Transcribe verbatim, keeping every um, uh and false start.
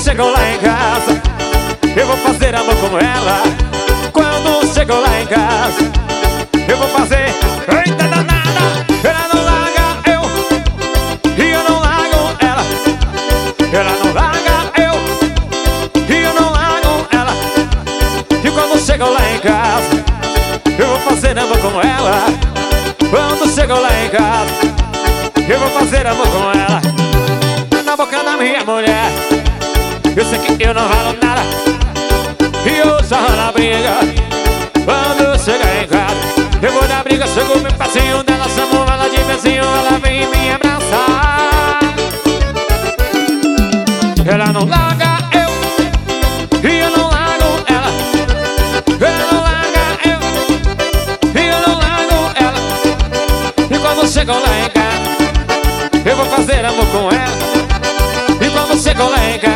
chego lá em casa, eu vou fazer amor com ela. Quando chego lá em casa, eu vou fazer. Eita danada, ela não larga eu, e eu não largo ela. Ela não larga eu, e eu não largo ela. E quando chego lá em casa, eu vou fazer amor com ela. Quando chego lá em casa, eu vou fazer amor com ela. Na boca da minha mulher, eu sei que eu não valo nada, e eu só na briga. Quando chegar em casa, eu vou dar briga. Chego bem passinho dela, chamo ela de vizinho, ela vem me abraçar. Ela não larga eu, e eu não largo ela. Ela não larga eu, e eu não largo ela. E quando chego lá em casa, eu vou fazer amor com ela. E quando chego lá em casa,